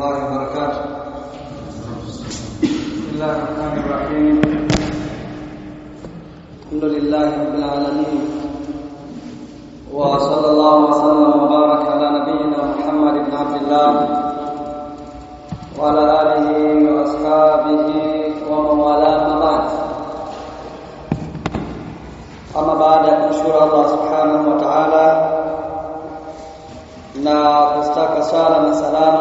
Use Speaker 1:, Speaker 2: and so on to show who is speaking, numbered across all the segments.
Speaker 1: الله وبركاته. بسم الله الرحمن الرحيم. الحمد لله رب العالمين، وصلى الله وسلم وبارك على نبينا محمد بن عبد الله وعلى آله وأصحابه ومن والاه. Ama baada ya kumshukuru Allah subhanahu wa ta'ala na kustaka sala na salamu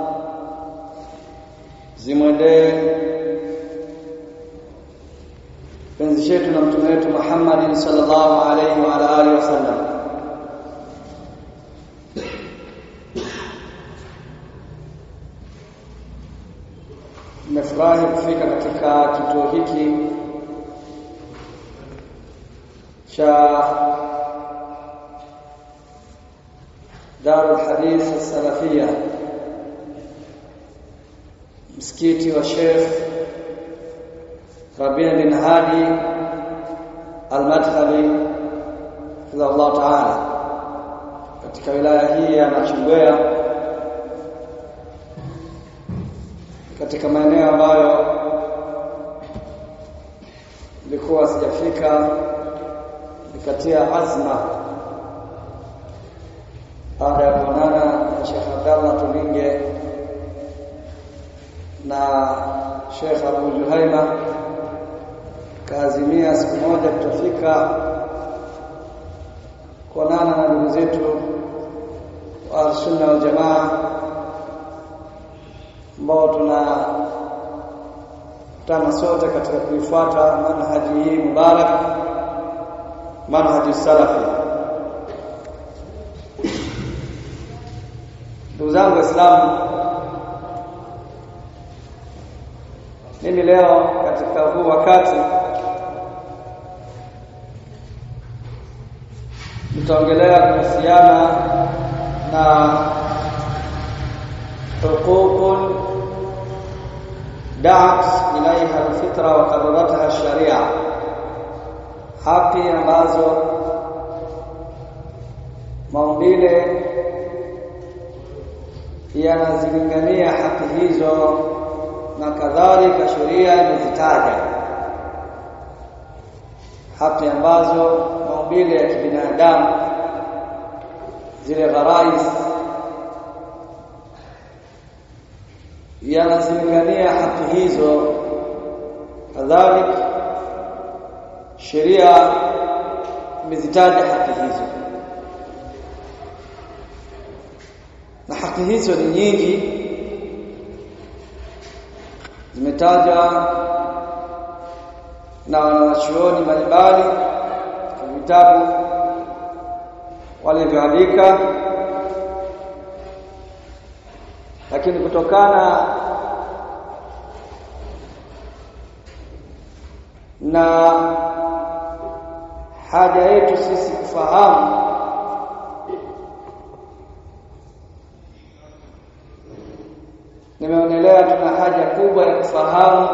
Speaker 1: zimwendee penzi chetu na mtume wetu Muhammad sallallahu alayhi wa alihi wasallam. Nimefurahi kufika katika kituo hiki cha Darul Hadith Salafia, msikiti wa Sheikh Rabi' bin Hadi Al-Madkhali Allah Ta'ala katika wilaya hii ya Nachingwea, katika maeneo ambayo nilikuwa sijafika. Nikatia azma baada ya kuonana na Sheikh Abdallah Tulinge na Sheikh Abu Juhaima, kaazimia siku moja tutafika kuonana na ndugu zetu wa Sunna wal Jamaa ambao tunakutana sote katika kuifuata manhaji hii mubarak, manhaji salafi. Ndugu zangu Waislamu, mimi leo katika huu wakati nitaongelea kuhusiana na huququn da'at ilaiha al-fitra wa qarrarataha ash-sharia, haki ambazo maumbile yanazilingania haki hizo na kadhalika sheria imezitaja haki ambazo maumbile ya kibinadamu, zile gharais yanazilingania haki hizo, kadhalika sheria imezitaja haki hizo, na haki hizo ni nyingi, zimetajwa na wanachuoni mbalimbali katika vitabu walivyoandika, lakini kutokana na haja yetu sisi kufahamu nimeonelea tuna haja kubwa ya kufahamu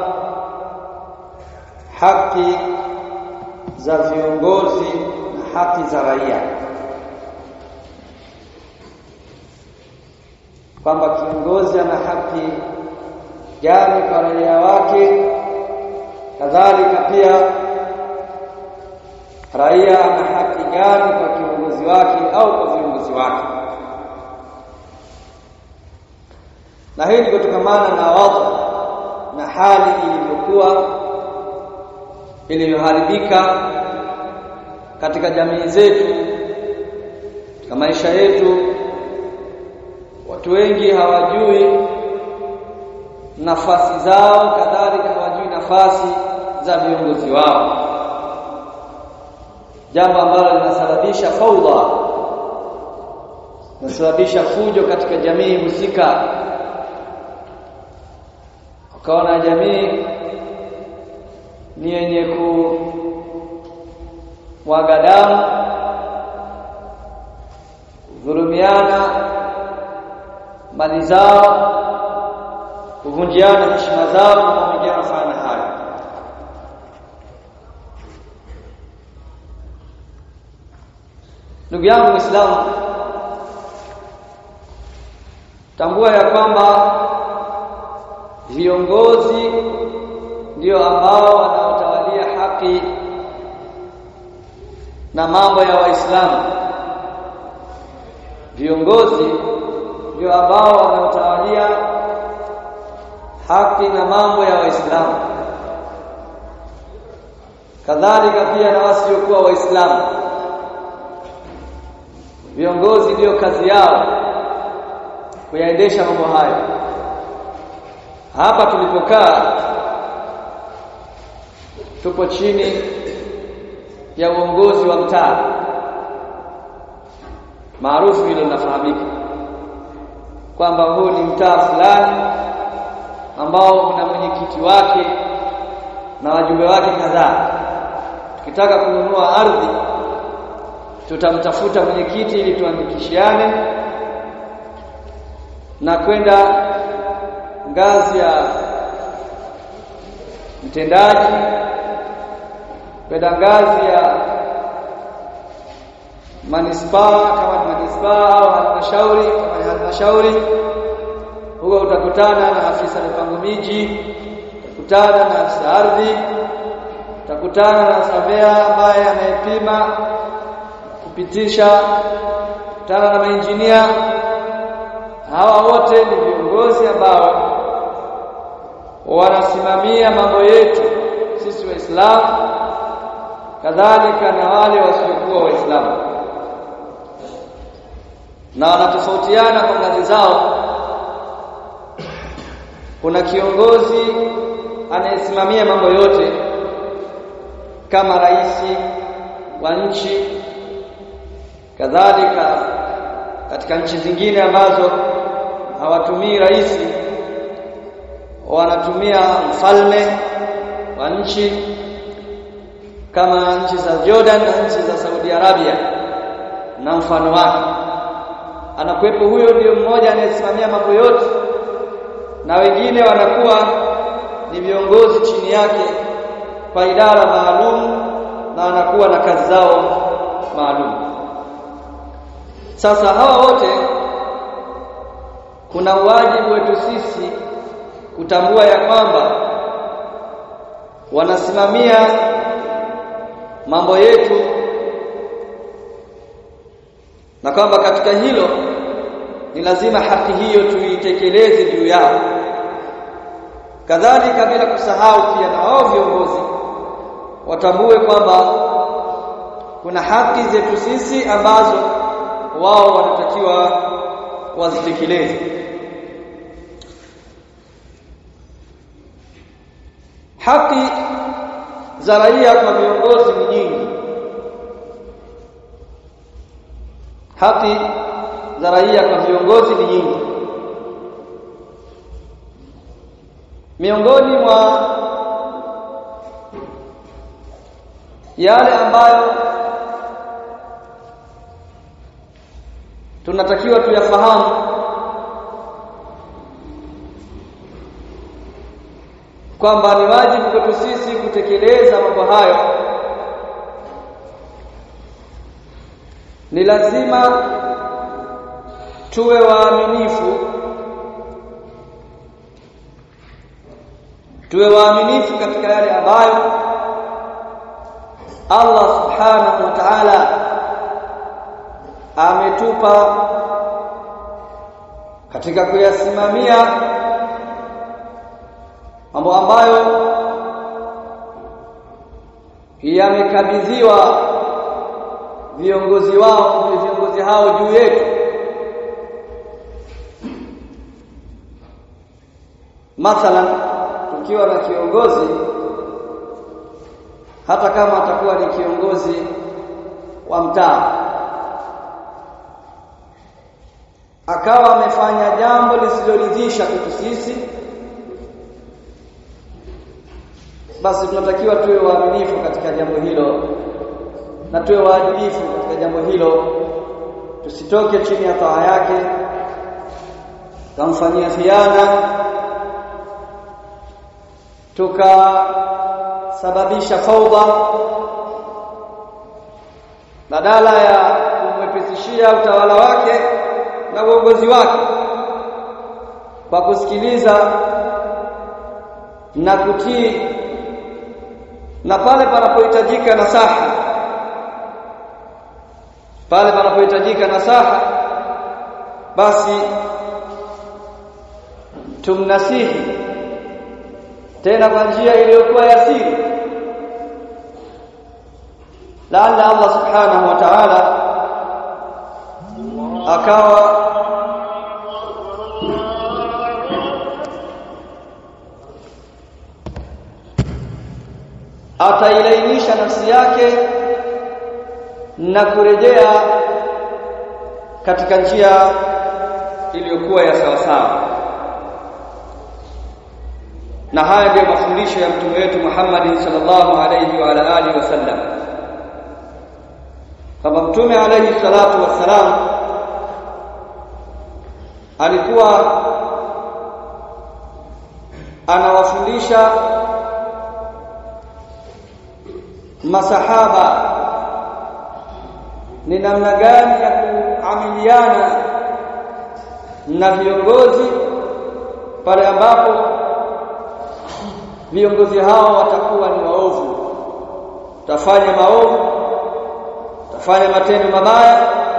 Speaker 1: haki za viongozi na haki za raia, kwamba kiongozi ana haki gani kwa raia wake, kadhalika pia raia ana haki gani kwa kiongozi wake au kwa viongozi wake. Na hili kutokamana na wadhi na hali ilivyoharibika katika jamii zetu, katika maisha yetu. Watu wengi hawajui nafasi zao, kadhalika hawajui nafasi za viongozi wao, jambo ambalo linasababisha faudha, linasababisha fujo katika jamii husika. Ukaona jamii ni yenye kumwaga damu, kudhulumiana mali zao, kuvunjiana heshima zao na mengine mfano hayo. Ndugu yangu Muislamu, tambua ya kwamba viongozi ndio ambao wanaotawalia haki na mambo ya Waislamu. Viongozi ndio ambao wanaotawalia haki na mambo ya Waislamu. Kadhalika pia na wasiokuwa Waislamu. Viongozi ndio kazi yao kuyaendesha mambo hayo. Hapa tulipokaa tupo chini ya uongozi wa mtaa maarufu, hilo linafahamika kwamba huu ni mtaa fulani ambao una mwenyekiti wake na wajumbe wake kadhaa. Tukitaka kununua ardhi tutamtafuta mwenyekiti ili tuandikishiane na kwenda ngazi ya mtendaji, kwenda ngazi ya manispaa kama manispaa au halmashauri kama halmashauri. Huko utakutana na afisa mipango miji, utakutana na afisa ardhi, utakutana na surveyor ambaye anayepima kupitisha, utakutana na mainjinia. Hawa wote ni viongozi ambao wanasimamia mambo yetu sisi Waislamu, kadhalika na wale wasiokuwa Waislamu, na wanatofautiana kwa ngazi zao. Kuna kiongozi anayesimamia mambo yote kama rais wa nchi, kadhalika katika nchi zingine ambazo hawatumii rais, wanatumia mfalme wa nchi kama nchi za Jordan na nchi za Saudi Arabia na mfano wake. Anakuwepo huyo, ndio mmoja anayesimamia mambo yote, na wengine wanakuwa ni viongozi chini yake kwa idara maalum na wanakuwa na kazi zao maalum. Sasa hawa wote kuna wajibu wetu sisi kutambua ya kwamba wanasimamia mambo yetu, na kwamba katika hilo ni lazima haki hiyo tuitekeleze juu yao. Kadhalika bila kusahau pia na wao viongozi watambue kwamba kuna haki zetu sisi ambazo wao wanatakiwa wazitekeleze. Haki za raia kwa viongozi ni nyingi. Haki za raia kwa viongozi ni nyingi. Miongoni mwa yale ambayo tunatakiwa tuyafahamu kwamba ni wajibu kwetu sisi kutekeleza mambo hayo, ni lazima tuwe waaminifu. Tuwe waaminifu katika yale ambayo Allah subhanahu wa ta'ala ametupa katika kuyasimamia mambo ambayo yamekabidhiwa viongozi hao juu yetu. Mathalan, tukiwa na kiongozi, hata kama atakuwa ni kiongozi wa mtaa, akawa amefanya jambo lisiloridhisha kwetu sisi, basi tunatakiwa tuwe waaminifu katika jambo hilo na tuwe waadilifu katika jambo hilo. Tusitoke chini ya taa yake kamfanyia khiana, tukasababisha fauda, badala ya kumwepesishia utawala wake na uongozi wake kwa kusikiliza na kutii, na pale panapohitajika nasaha basi tumnasihi tena kwa njia iliyokuwa ya siri, laalla Allah subhanahu wa ta'ala akawa atailainisha nafsi yake na kurejea katika njia iliyokuwa ya sawasawa. Na haya ndio mafundisho ya mtume wetu Muhammad sallallahu alayhi wa ala alihi wasallam. Kama mtume alayhi salatu wassalam alikuwa anawafundisha masahaba ni namna gani ya kuamiliana na viongozi pale ambapo viongozi hao watakuwa ni waovu, tafanya maovu, tafanya matendo mabaya.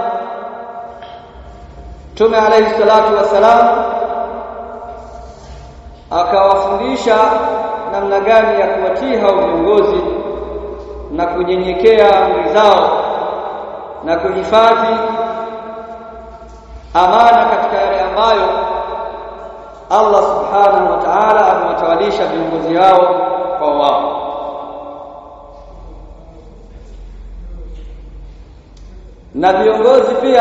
Speaker 1: Mtume alayhi salatu wasalam akawafundisha namna gani ya kuwatii hao viongozi na kunyenyekea amri zao na kuhifadhi amana katika yale ambayo Allah subhanahu wa ta'ala amewatawalisha viongozi hao kwa wao. Na viongozi pia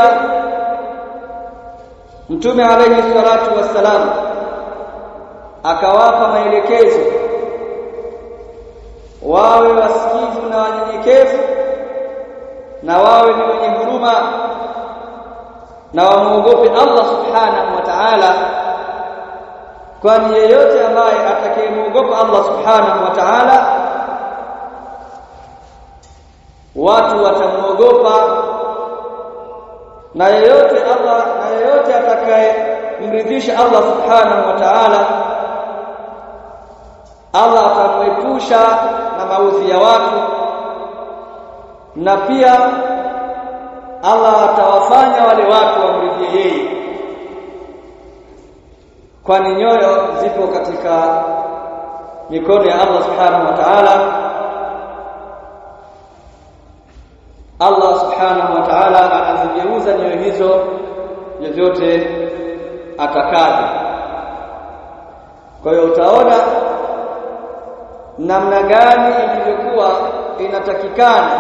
Speaker 1: Mtume alayhi salatu wassalam akawapa maelekezo wawe wasikivu na wanyenyekevu, na wawe ni wenye huruma, na wamuogope Allah subhanahu wa ta'ala, kwani yeyote ambaye atakayemuogopa Allah subhanahu wa ta'ala watu watamuogopa, na yeyote atakayemridhisha Allah subhanahu wa ta'ala Allah atamwepusha na maudhi ya watu, na pia Allah atawafanya wale watu wamridhie yeye, kwani nyoyo zipo katika mikono ya Allah subhanahu wa ta'ala. Allah subhanahu wa ta'ala anazigeuza nyoyo hizo vyovyote atakavyo. Kwa hiyo utaona namna gani ilivyokuwa inatakikana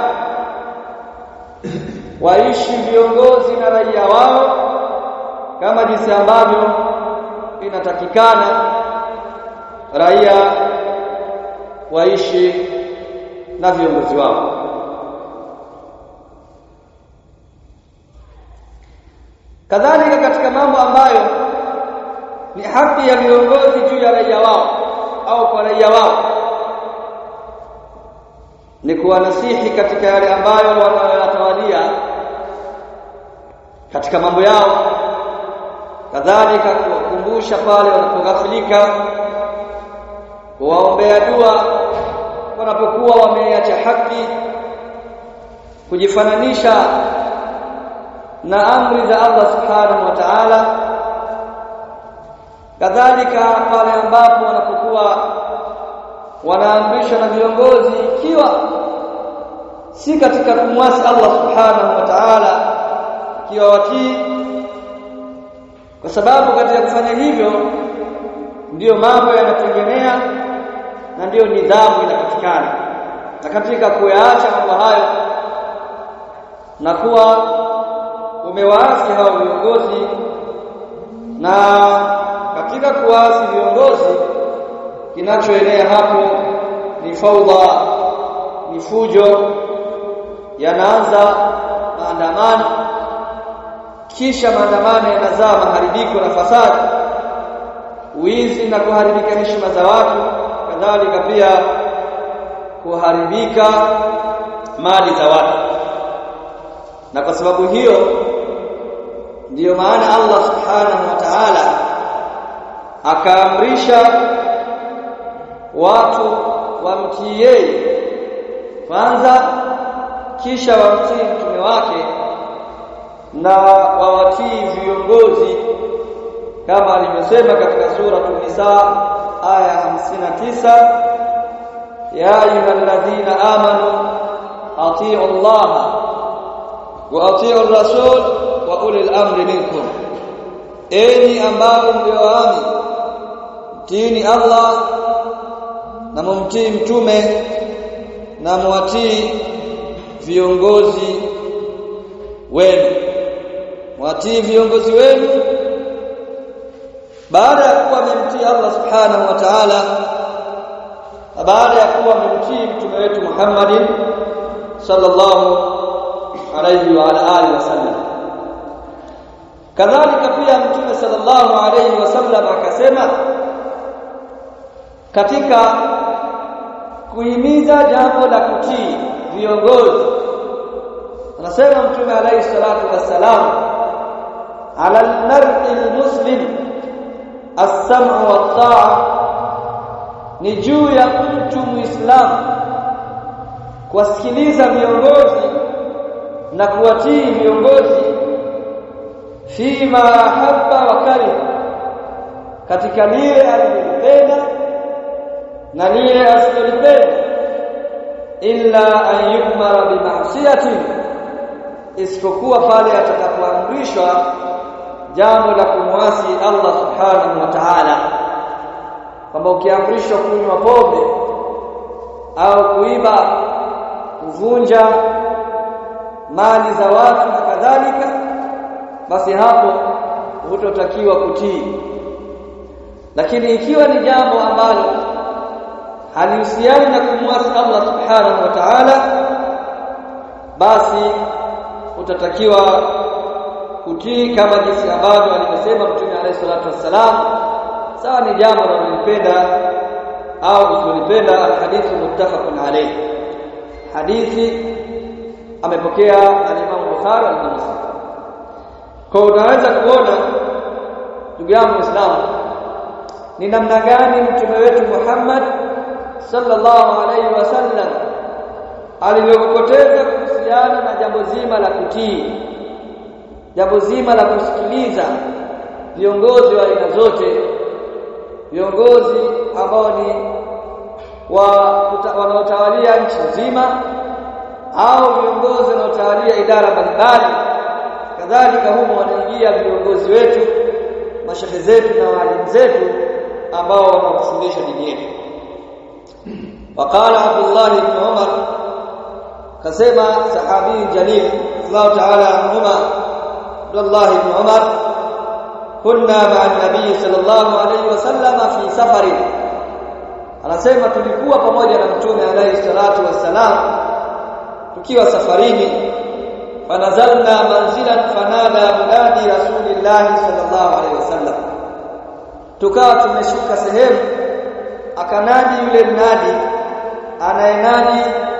Speaker 1: waishi viongozi na raia wao, kama jinsi ambavyo inatakikana raia waishi na viongozi wao. Kadhalika katika mambo ambayo ni haki ya viongozi juu ya raia wao au kwa raia wao ni kuwanasihi katika yale ambayo wanayatawalia katika mambo yao, kadhalika kuwakumbusha pale wanapoghafilika, kuwaombea dua wanapokuwa wameacha haki, kujifananisha na amri za Allah subhanahu wa ta'ala, kadhalika pale ambapo wanapokuwa wanaamrishwa na viongozi ikiwa si katika kumwasi Allah subhanahu wa ta'ala, ikiwa watii, kwa sababu katika kufanya hivyo ndiyo mambo yanatengenea na ndiyo nidhamu inapatikana. Na katika kuyaacha mambo hayo na kuwa umewaasi hao viongozi, na katika kuasi viongozi kinachoenea hapo ni faudha, ni fujo, yanaanza maandamano, kisha maandamano yanazaa maharibiko na fasadi, wizi na kuharibika heshima za watu, kadhalika pia kuharibika mali za watu. Na kwa sababu hiyo ndiyo maana Allah subhanahu wa ta'ala akaamrisha watu wamtii yeye kwanza, kisha wamtii mtume wake na wawatii viongozi, kama alivyosema katika sura An-Nisa aya 59, ya ayyuhalladhina amanu atii'u Allah wa atii'u ar-rasul wa ulil amri minkum, enyi ambao mlioamini, mtiini Allah na mumtii mtume na muwatii viongozi wenu. Muwatii viongozi wenu baada ya kuwa mmemtii Allah subhanahu wa ta'ala, baada ya kuwa mmemtii mtume wetu Muhammadin sallallahu alayhi wa alihi wasallam. Kadhalika pia mtume sallallahu alayhi wasallam akasema katika kuhimiza jambo la kutii viongozi, anasema mtume alayhi salatu wassalam, ala al-mar'i al-muslim as-sam'u wat-ta'a, ni juu ya mtu muislamu kuwasikiliza viongozi na kuwatii viongozi, fima habba wa kariha, katika lile alilopenda na lile asilolipenda, illa an yu'mara bi ma'siyati, isipokuwa pale atakapoamrishwa jambo la kumwasi Allah subhanahu wa ta'ala. Kama ukiamrishwa kunywa pombe au kuiba, kuvunja mali za watu na kadhalika, basi hapo hutotakiwa kutii. Lakini ikiwa ni jambo ambalo halihusiani na kumwasi Allah subhanahu wa ta'ala, basi utatakiwa kutii kama jinsi ambavyo alivyosema mtume alayhi salatu wassalam, sawa ni jambo unalopenda au usilopenda. Alhadithu muttafaqun alayh, hadithi amepokea al-Imam Bukhari na Muslim. Kwa unaweza kuona ndugu yangu Muislamu, ni namna gani mtume wetu Muhammad sallallahu alayhi wasallam alivyokokoteza kuhusiana na jambo zima la kutii, jambo zima la kusikiliza viongozi wa aina zote, viongozi ambao ni wanaotawalia nchi nzima au viongozi wanaotawalia idara mbalimbali. Kadhalika humo wanaingia viongozi wetu, mashehe zetu na walimu zetu ambao wanatufundisha dini yetu. Waqala Abdullah ibn Umar, kasema sahabi jalil Allah ta'ala anhuma, Abdullah ibn Umar, kunna ma'a an-nabiy sallallahu alayhi wasallam fi safari, anasema tulikuwa pamoja na mtume alayhi salatu wassalam tukiwa safarini, fanazalna manzilan fanada munadi rasulillah sallallahu alayhi wasallam, tukawa tumeshuka sehemu, akanadi yule mnadi anayenadi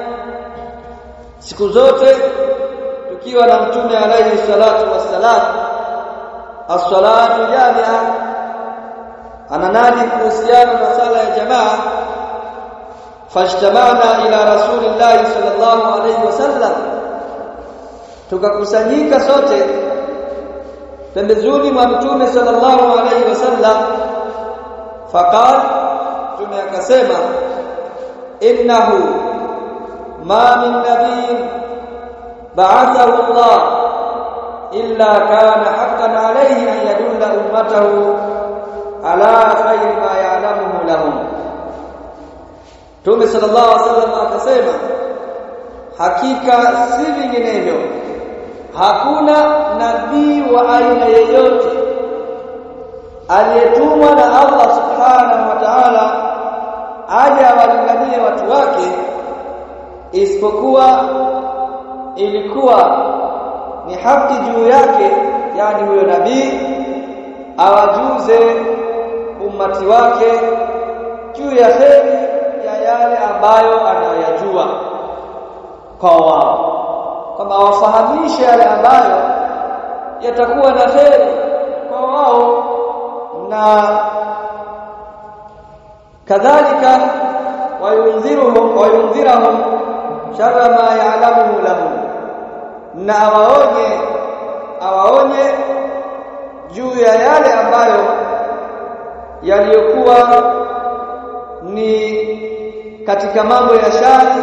Speaker 1: siku zote tukiwa na mtume alayhi salatu wassalam, as-salatu jami'a, ananadi kuhusiana na sala ya jamaa. Fashtamana ila rasulillahi sallallahu alayhi wasallam, tukakusanyika sote pembezoni mwa mtume sallallahu alayhi wasallam. Faqala, mtume akasema, innahu ma min nabiyyin ba'athahu Allah illa kana haqqan alayhi an yadulla ummatahu ala khayri ma ya'lamuhu lahum. Mtume sallallahu alaihi wasallam akasema, hakika si vinginevyo hakuna nabii wa aina yeyote aliyetumwa na Allah subhanahu wa ta'ala aje awalinganie watu wake, isipokuwa ilikuwa ni haki juu yake, yani huyo nabii awajuze ummati wake juu ya kheri ya yale ambayo anayajua kwa wao, kama wafahamishe yale ambayo yatakuwa na kheri kwa wao. Na kadhalika وينذرهم شر ما يعلمه لهم na awaonye juu ya yale ambayo yaliyokuwa ni katika mambo ya shari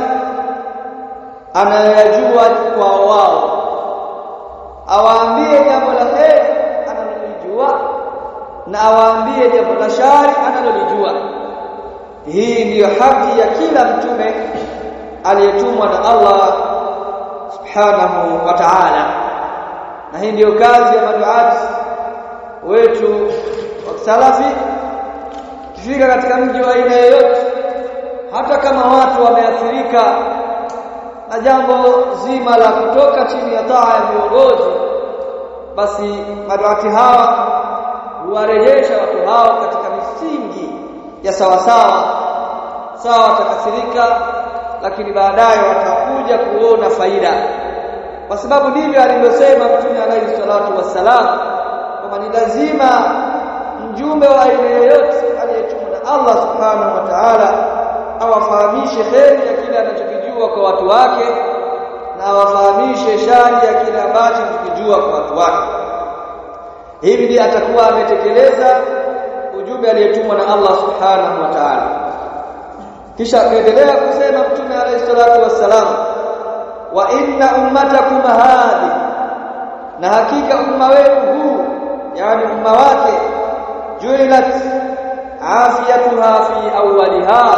Speaker 1: anayajua kwa wao, awaambie jambo la kheri analolijua na awaambie jambo la shari analolijua. Hii ndiyo haki ya kila mtume aliyetumwa na Allah subhanahu wa ta'ala, na hii ndiyo kazi ya maduati wetu wa salafi. Kifika katika mji wa aina yoyote, hata kama watu wameathirika na jambo zima la kutoka chini ya taa ya viongozi, basi maduati hawa huwarejesha watu hao katika misingi ya sawa. Watakasirika, lakini baadaye watakuja kuona faida, kwa sababu ndivyo alivyosema Mtume alayhi salatu wassalam kwamba ni lazima mjumbe wa aina yoyote aliyetumwa na Allah subhanahu wa ta'ala awafahamishe kheri ya kile anachokijua kwa watu wake na awafahamishe shari ya kile ambacho anachokijua kwa watu wake. Hivi ndiye atakuwa ametekeleza ujumbe aliyetumwa na Allah subhanahu wa ta'ala. Kisha akaendelea kusema Mtume alayhi salatu wassalam, wa inna ummatakum hadhi, na hakika umma wenu huu, yani umma wake, juilat afiyatuha fi awwaliha,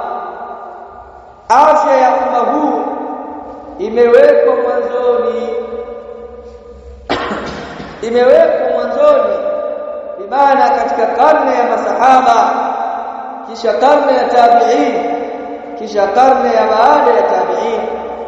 Speaker 1: afya ya umma huu imewekwa mwanzoni bimaana katika karne ya masahaba, kisha karne ya tabi'in, kisha karne ya baada ya tabi'in,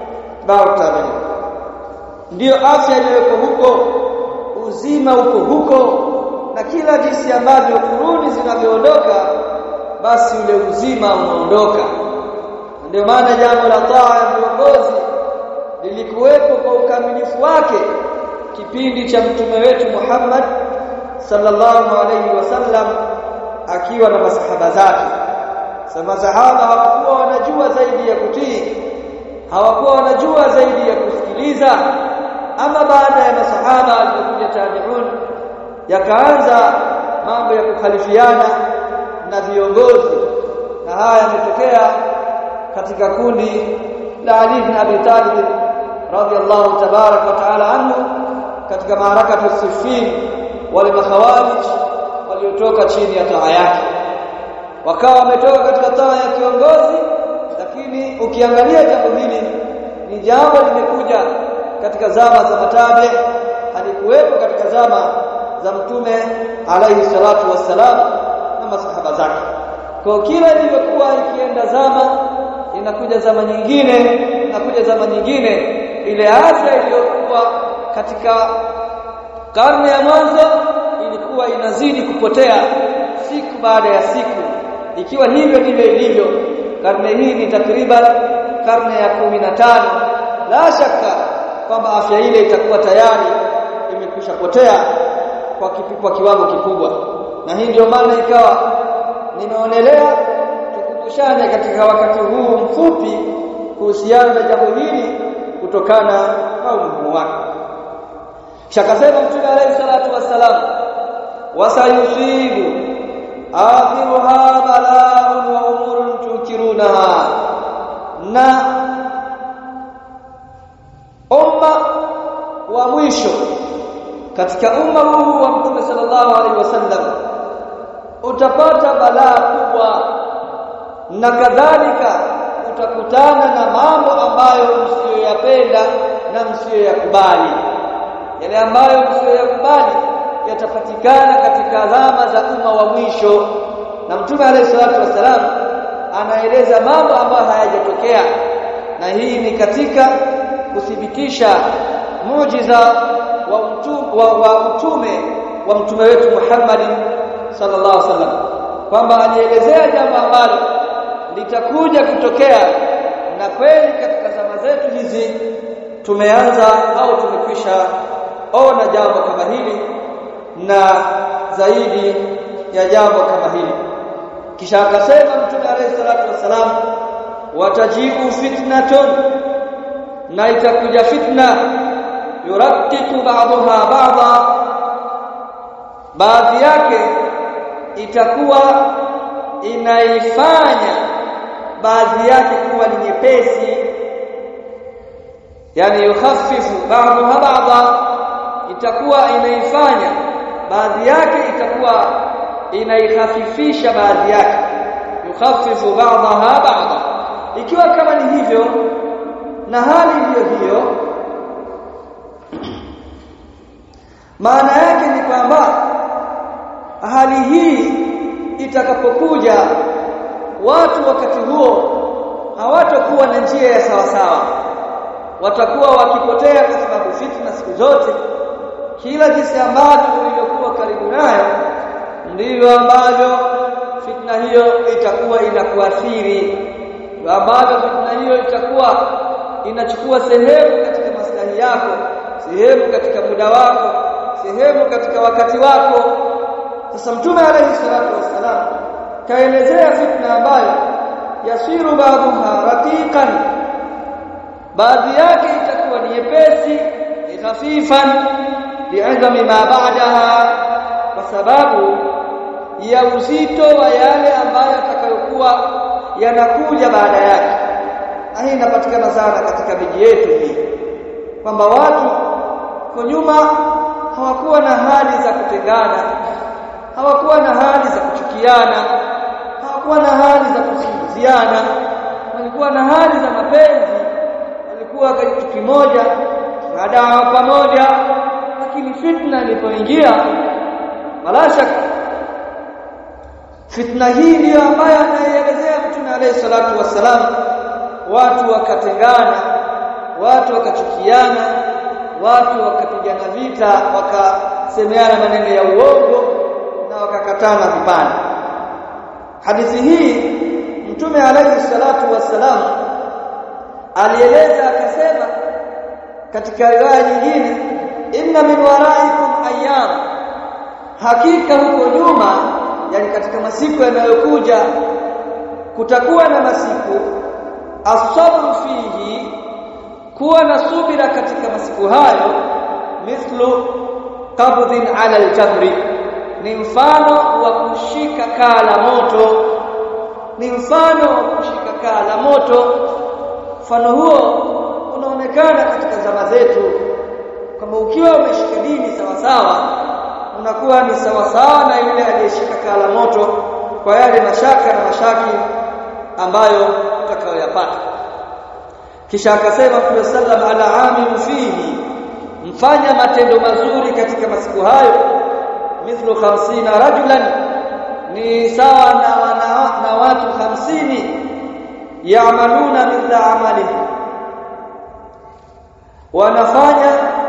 Speaker 1: ndio afya iliyoko huko, uzima uko huko, na kila jinsi ambavyo kuruni zinavyoondoka basi ule uzima unaondoka. Ndio maana jambo la taa ya viongozi lilikuwepo kwa ukamilifu wake kipindi cha mtume wetu Muhammad sallallahu alayhi wasallam akiwa na masahaba zake. Masahaba hawakuwa wanajua zaidi ya kutii, hawakuwa wanajua zaidi ya kusikiliza. Ama baada ya masahaba alipokuja tabi'un, yakaanza mambo ya kukhalifiana na viongozi, na haya yametokea katika kundi la Ali ibn Abi Talib radhiyallahu tabarak wa ta'ala anhu katika maarakatu Siffin, wale makhawarij waliotoka chini ya taa yake, wakawa wametoka katika taa ya kiongozi. Lakini ukiangalia jambo hili ni jambo limekuja katika zama za matabe, halikuwepo katika zama za mtume alayhi salatu wassalam na masahaba zake. Kwa kila ilivyokuwa ikienda zama, inakuja zama nyingine, ile afya iliyokuwa katika karne ya mwanzo ilikuwa inazidi kupotea siku baada ya siku. Ikiwa hivyo ndivyo ilivyo, karne hii ni takriban karne ya 15, la shaka kwamba afya ile itakuwa tayari imekwisha potea kwa kiwango kikubwa. Na hii ndio maana ikawa nimeonelea tukumbushane katika wakati huu mfupi kuhusiana na jambo hili kutokana na umuhimu wake. Shakasema Mtume alayhi salatu wassalam, wasayusibu akhiruha bala'un wa umurun tunkirunaha, na umma wa mwisho katika umma huu wa Mtume sallallahu alaihi wasallam utapata balaa kubwa, na kadhalika utakutana na mambo ambayo msiyoyapenda na msiyoyakubali. Yale ambayo msiyoyakubali yatapatikana katika zama za umma wa mwisho, na Mtume alayhi salatu wasallam anaeleza mambo ambayo hayajatokea, na hii ni katika kuthibitisha muujiza wa utume wa mtume wetu Muhammad sallallahu alaihi wasallam, kwamba alielezea jambo ambalo litakuja kutokea, na kweli katika zama zetu hizi tumeanza au tumekwisha ona jambo kama hili na zaidi ya jambo kama hili. Kisha akasema Mtume alayhi salatu wasallam, watajibu fitnatun, na itakuja fitna, yurattitu ba'daha ba'dha, baadhi yake itakuwa inaifanya baadhi yake kuwa ni nyepesi, yani yukhaffifu ba'daha ba'dha, itakuwa inaifanya baadhi yake itakuwa inaikhafifisha baadhi yake, yukhaffifu ba'daha ba'dha. Ikiwa kama ni hivyo na hali ndiyo hiyo, maana yake ni kwamba hali hii itakapokuja, watu wakati huo hawatakuwa na njia ya sawa sawa, watakuwa wakipotea, kwa sababu fitna siku zote, kila jinsi ambavyo ulivyokuwa karibu nayo ndivyo ambavyo fitna hiyo itakuwa inakuathiri, ambavyo fitna hiyo itakuwa inachukua sehemu katika maslahi yako, sehemu katika muda wako, sehemu katika wakati wako. Sasa Mtume alayhi salatu wassalam kaelezea fitna ambayo yasiru ba'daha raqiqan, baadhi yake itakuwa ni nyepesi, ni khafifan li'azami ma ba'daha, kwa sababu ya uzito wa yale ambayo yatakayokuwa yanakuja baada yake. Na hii inapatikana sana katika miji yetu hii, kwamba watu kwa nyuma hawakuwa na hali za kutengana, hawakuwa na hali za kuchukiana, hawakuwa na hali za kusingiziana, walikuwa na hali za mapenzi, walikuwa kitu kimoja, dawa pamoja. Lakini fitna ilipoingia, wala shaka fitna hii ndiyo ambayo anaielezea Mtume alayhi salatu wassalam, watu wakatengana, watu wakachukiana, watu wakapigana vita, wakasemeana maneno ya uongo na wakakatana vipande. Hadithi hii Mtume alayhi salatu wassalam alieleza akasema katika riwaya nyingine, inna min waraikum ayyam, hakika huko nyuma, yani katika masiku yanayokuja kutakuwa na masiku, as-sabru fihi, kuwa na subira katika masiku hayo, mithlu qabdhin ala al-jamri, ni mfano wa kushika kaa la moto, ni mfano wa kushika kaa la moto. Mfano huo unaonekana katika zama zetu, kama ukiwa umeshika dini sawa sawa, unakuwa ni sawa sawa na yule aliyeshika kaa la moto, kwa yale mashaka na mashaki ambayo utakayoyapata. Kisha akasema Mtume sallam, ala amin fihi, mfanya matendo mazuri katika masiku hayo, mithlu 50 rajulan, ni sawa na watu 50, ya'maluna mithla amalihi, wanafanya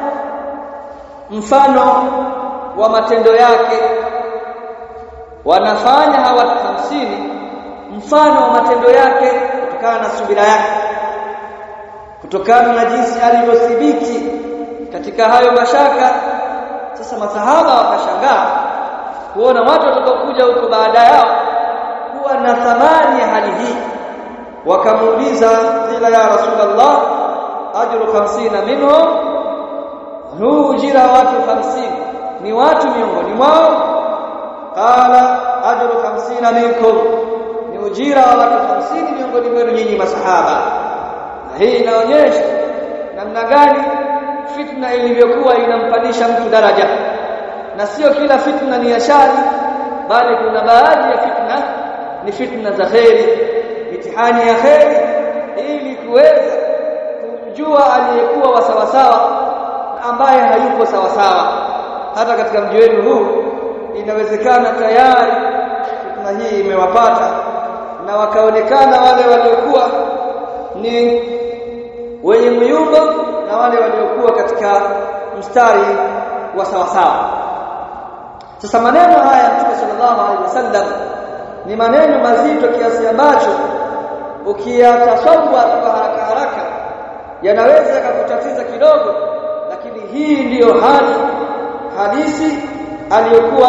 Speaker 1: mfano wa matendo yake, wanafanya hawa 50 mfano wa matendo yake, kutokana na subira yake, kutokana na jinsi alivyothibiti katika hayo mashaka. Sasa masahaba wakashangaa kuona watu watakaokuja huko baada yao kuwa na thamani ya hali hii, wakamuuliza, ila ya Rasulullah, ajru 50 minhum, huu ujira watu 50 ni watu miongoni mwao? Qala ajru 50 minkum, ni ujira wa watu 50 miongoni mwenu nyinyi masahaba. Na hii inaonyesha namna gani fitna ilivyokuwa inampandisha mtu daraja, na sio kila fitna ni ya shari, bali kuna baadhi ya fitna ni fitna za kheri, mitihani ya kheri, ili kuweza kumjua aliyekuwa wa sawa sawa na ambaye hayupo sawa sawa. Hata katika mji wetu huu inawezekana tayari fitna hii imewapata, na wakaonekana wale waliokuwa ni wenye myumba na wale waliokuwa katika mstari wa sawa sawa. Sasa maneno haya Mtume sallallahu alaihi wasallam ni maneno mazito kiasi ambacho ukiyatasawwa kwa haraka haraka yanaweza kukutatiza kidogo, lakini hii ndiyo hadithi aliyokuwa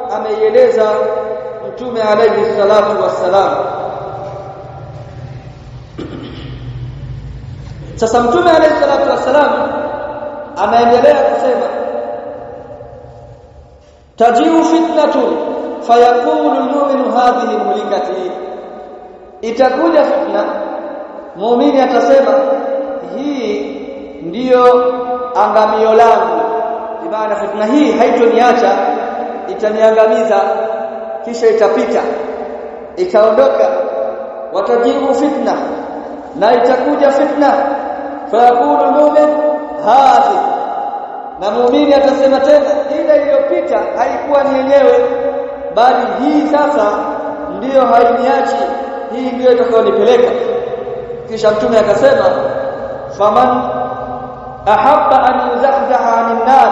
Speaker 1: ameieleza Mtume alayhi salatu wassalam. Sasa Mtume alayhi salatu wasalam anaendelea kusema tajiu fitnatu fayaqulu almu'minu hadhihi mulikati, itakuja fitna muumini atasema hii ndiyo angamio langu, maana fitna hii haitoniacha, itaniangamiza, kisha itapita, itaondoka. Watajibu fitna, na itakuja fitna, fayaqulu almu'min hadhi, na muumini atasema tena ile iliyopita haikuwa ni yenyewe, bali hii sasa ndiyo hainiachi, hii ndiyo itakayonipeleka. Kisha Mtume akasema faman ahabba an yuzahzaha 'anil nar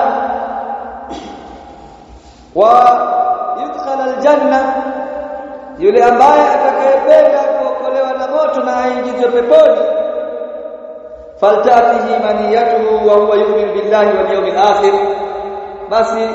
Speaker 1: wa yudkhala aljanna, yule ambaye atakayependa kuokolewa na moto na aingizwe peponi, faltatihi maniyatuhu wa huwa yu'minu billahi wal yawmil akhir, basi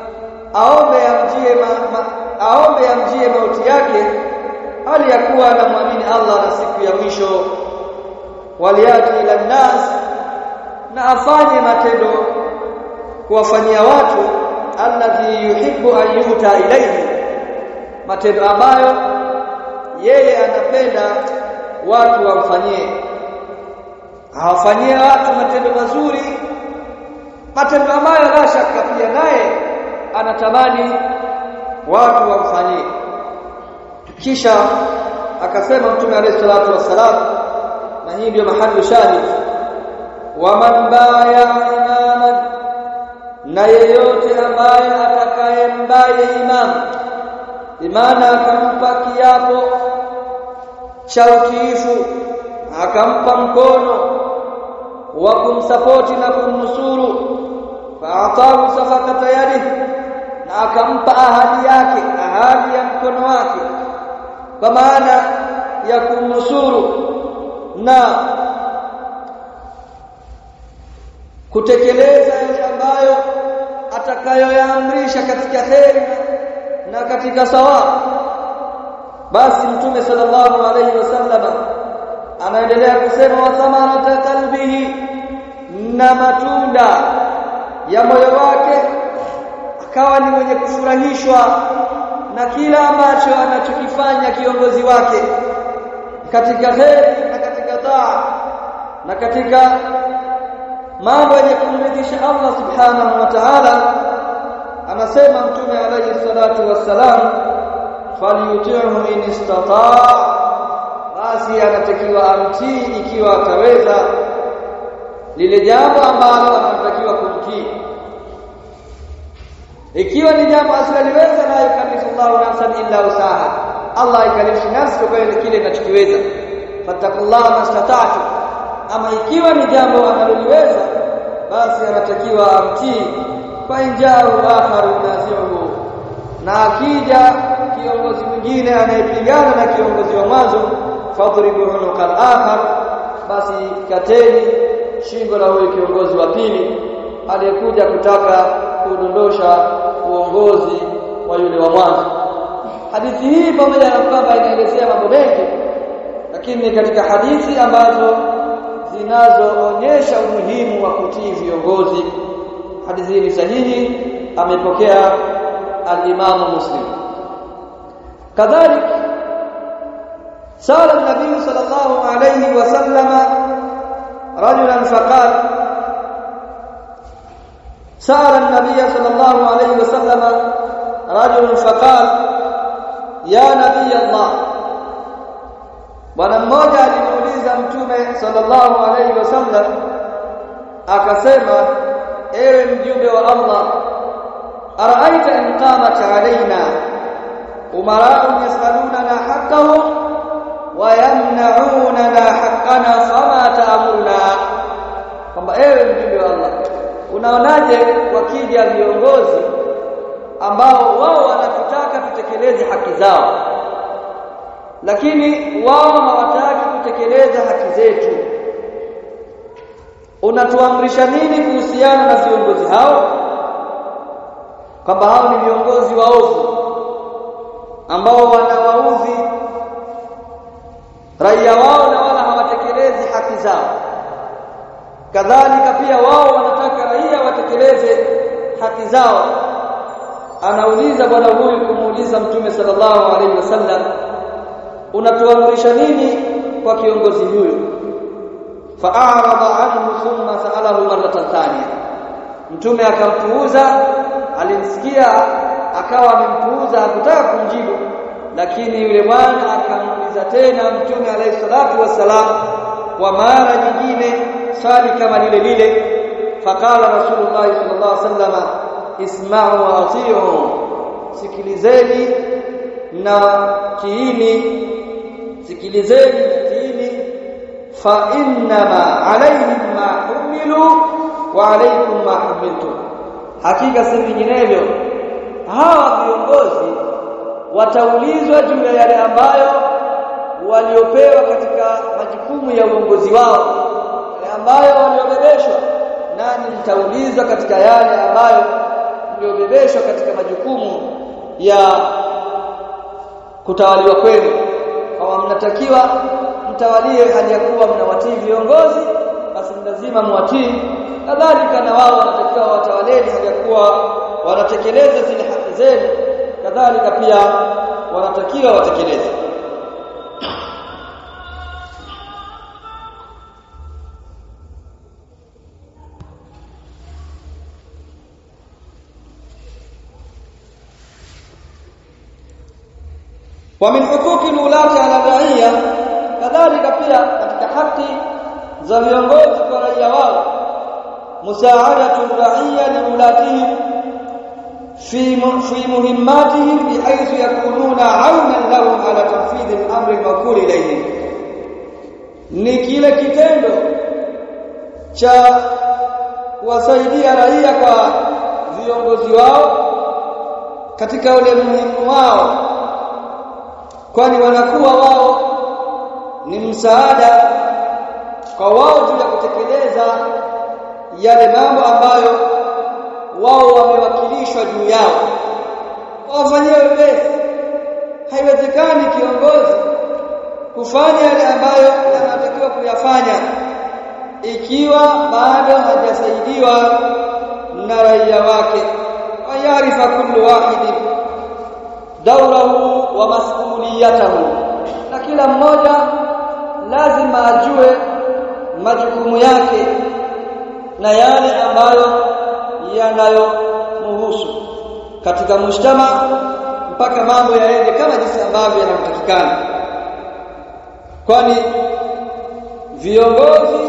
Speaker 1: aombe amjie mauti yake hali ya kuwa anamwamini Allah na siku ya mwisho. Waliyati ila nas, na afanye matendo kuwafanyia watu alladhi yuhibbu an yuta ilayhi, matendo ambayo yeye anapenda watu wamfanyie. Awafanyie watu matendo mazuri, matendo ambayo la shaka pia naye anatamani watu wamfanyie. Kisha akasema Mtume alayhi salatu wasalam, na hii ndio mahali shahid, wa man baya imaman, na yeyote ambaye atakayembaye imam, imana akampa kiapo cha utiifu, akampa mkono wa kumsapoti na kumnusuru, fa'atahu safaqata yadihi, na akampa ahadi yake, ahadi ya mkono wake, kwa maana ya kumnusuru na kutekeleza yale ambayo atakayoyaamrisha katika kheri na katika sawa. Basi Mtume sallallahu alayhi wasallam anaendelea kusema wa thamarata qalbihi, na matunda ya moyo wake akawa ni mwenye kufurahishwa na kila ambacho anachokifanya kiongozi wake katika kheri na katika taa na katika mambo yenye kumridhisha Allah subhanahu wa ta'ala. Anasema Mtume alayhi salatu wassalam, falyuti'hu in istata', basi anatakiwa amtii ikiwa ataweza lile jambo ambalo anatakiwa kumtii. Ikiwa ni jambo asiloliweza, la yukallifu Allahu nafsan illa wusaha, Allah ikalifu nafsi kwa kile inachokiweza, fattaqullaha mastata'tu. Ama ikiwa ni jambo analoliweza, basi anatakiwa amtii. Fa inja'u akharu nazi'uhu, na akija kiongozi mwingine anayepigana na kiongozi wa mwanzo, fadribuhu qal akhar, basi kateni shingo la huyo kiongozi wa pili aliyekuja kutaka kudondosha uongozi wa yule wa mwanzo. Hadithi hii pamoja na kwamba inaelezea mambo mengi, lakini katika hadithi ambazo zinazoonyesha umuhimu wa kutii viongozi. Hadithi hii ni sahihi, amepokea al-Imam Muslim. Kadhalika sala an-nabii sallallahu alayhi wasallam rajulan faqala, sala an-nabii sallallahu alayhi wasallam rajulun faqala ya nabii Allah, bwana mmoja alimuuliza Mtume sallallahu alayhi wasallam akasema, ewe mjumbe wa Allah, araaita in qamat alaina umara'un yasaluna haqqahum wa yamna'una haqqana fama ta'muruna, kwamba ewe mjumbe wa Allah, unaonaje wakija viongozi ambao wao wanatutaka tutekeleze haki zao, lakini wao hawataki kutekeleza haki zetu, unatuamrisha nini kuhusiana na viongozi hao? Kwamba hao ni viongozi waovu ambao wanawaudhi raia wao na wala hawatekelezi haki zao. kadhalika pia wao wanataka raia watekeleze haki zao. Anauliza bwana huyu kumuuliza Mtume sallallahu alaihi wasallam, unatuamrisha nini kwa kiongozi huyu? Fa'arada anhu thumma sa'alahu marratan thaniya. Mtume akampuuza, alimsikia akawa amempuuza, hakutaka kumjibu, lakini yule bwana akamuuliza tena Mtume alayhi salatu wassalam kwa mara nyingine swali kama lile lile. Faqala Rasulullah sallallahu alaihi wasallam, isma'u wa ati'u, sikilizeni na tiini, sikilizeni na tiini. Fa innama alayhim ma humilu wa alaykum ma humiltum, hakika si vinginevyo hawa viongozi wataulizwa juu ya yale ambayo waliopewa katika majukumu ya uongozi wao, yale ambayo waliobebeshwa, nani mtaulizwa katika yale ambayo mliobebeshwa katika majukumu ya kutawaliwa kwenu. Kama mnatakiwa mtawalie hali ya kuwa mnawatii viongozi, basi lazima muwatii. Kadhalika na wao wanatakiwa watawaleni hali ya kuwa wanatekeleza zile haki zenu, kadhalika pia wanatakiwa watekeleze. Wa min huquqi al-ulati ala raia, kadhalika pia katika haki za viongozi kwa raia wao, musaadatu ar-raia li ulatihim fi muhimmatihim bihaythu yakununa 'awnan lahum ala tanfidh al-amri al-maqul ilayhim, ni kile kitendo cha kuwasaidia raia kwa viongozi wao katika ule muhimu wao, kwani wanakuwa wao ni msaada kwa wao juu ya kutekeleza yale mambo ambayo wao wamewakilishwa juu yao, wafanyie wepesi. Haiwezekani kiongozi kufanya yale ambayo anatakiwa kuyafanya ikiwa bado hajasaidiwa na raia wake. Wayarifa kullu wahidin dawrahu wa mas'uliyatahu, na kila mmoja lazima ajue majukumu yake na yale ambayo yanayomhusu katika mujtama, mpaka mambo yaende kama jinsi ambavyo yanatakikana. Kwani viongozi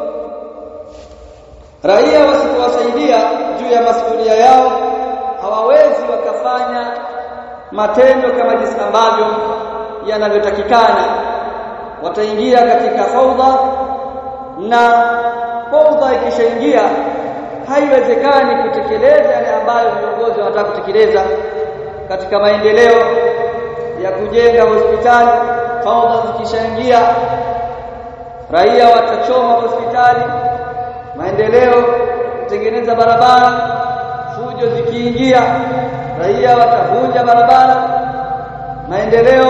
Speaker 1: raia wasipowasaidia juu ya masuala yao, hawawezi wakafanya matendo kama jinsi ambavyo yanavyotakikana. Wataingia katika fawda, na fawda ikishaingia haiwezekani kutekeleza yale ambayo viongozi wanataka kutekeleza katika maendeleo ya kujenga hospitali. Fawda zikishaingia, raia watachoma hospitali. Maendeleo kutengeneza barabara, fujo zikiingia, raia watavunja barabara. Maendeleo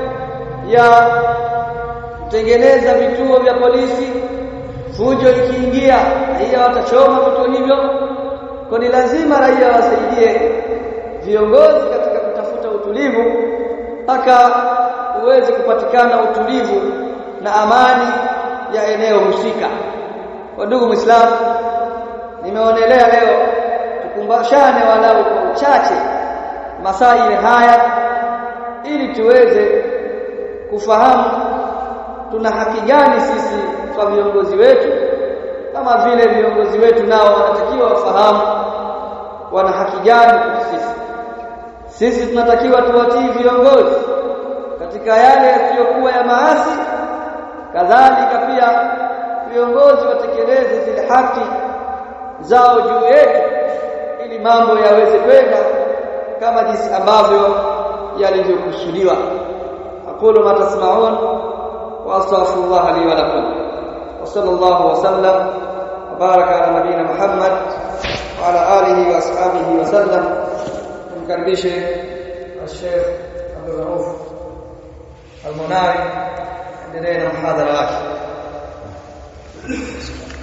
Speaker 1: ya kutengeneza vituo vya polisi, fujo ikiingia, raia watachoma vituo hivyo. Kwa ni lazima raia wasaidie viongozi katika kutafuta utulivu mpaka uweze kupatikana utulivu na amani ya eneo husika. Kwa ndugu Muislamu, nimeonelea leo tukumbashane walau kwa uchache masaili haya ili tuweze kufahamu tuna haki gani sisi kwa viongozi wetu, kama vile viongozi wetu nao wanatakiwa wafahamu wana haki gani kwa sisi. Sisi tunatakiwa tuwatii viongozi katika yale yasiyokuwa ya maasi, kadhalika pia viongozi watekeleze zile haki zao juu yetu ili mambo yaweze kwenda kama jinsi ambavyo yalivyokusudiwa. Aqulu ma tasma'un wa astaghfirullah li wa lakum. Wa sallallahu wa sallam wa baraka ala nabiyina Muhammad wa ala alihi wa ashabihi wa sallam. Tumkaribishe Sheikh Abdul Rauf Al-Munari endelee na mhadhara wake.